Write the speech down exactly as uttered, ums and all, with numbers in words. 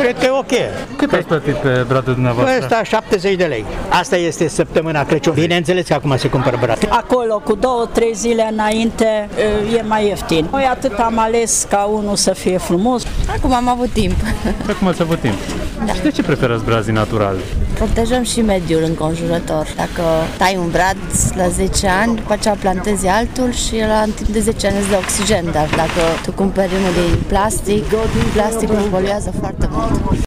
cred că e ok. Cât ați plătit pe bradul dumneavoastră? Ăsta șaptezeci de lei. Asta este săptămâna Crăciun. Bineînțeles că acum se cumpără brad. Acolo, cu două, trei zile înainte, e mai ieftin. Noi atât am ales ca unul să fie frumos. Acum am avut timp. Acum ați avut timp. Da. Și de ce preferați brazii naturali? Protejăm și mediul înconjurător. Dacă tai un brad la zece ani, după aceea plantezi altul și la în timp de zece ani îți dă oxigen. Dar dacă tu cumperi unul din plastic, plasticul poluează foarte mult.